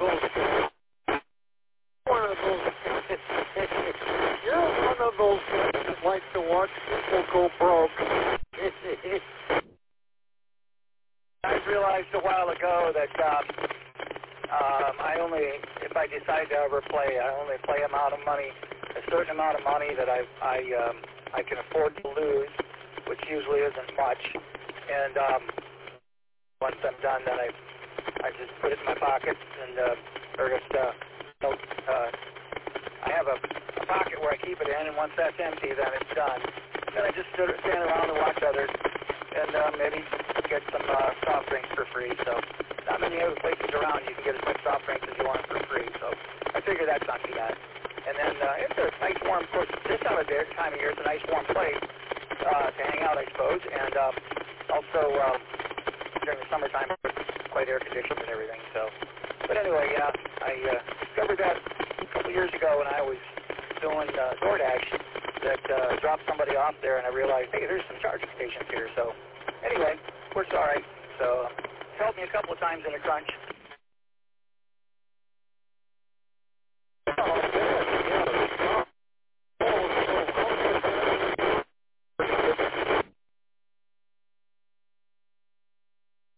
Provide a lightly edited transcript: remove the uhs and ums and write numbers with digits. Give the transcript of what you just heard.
those. One of those. You're one of those guys that like to watch people go broke. I realized a while ago that I only, if I decide to ever play, I only play amount of money, a certain amount of money that I can afford to lose, which usually isn't much. And once I'm done, then I just put it in my pocket and or just I have a pocket where I keep it in, and once that's empty, then it's done. Then I just stand around and watch others, and maybe get some soft drinks for free. So not many other places around you can get as much soft drinks as you want for free. So I figure that's not too bad. And then it's a nice warm, of course, this time of year, it's a nice warm place to hang out, I suppose. And also during the summertime, it's quite air conditioned and everything. So, but anyway, yeah, I discovered that a couple years ago when I was doing DoorDash, that dropped somebody off there, and I realized, hey, there's some charging stations here. So anyway, works all right. So it's helped me a couple of times in a crunch.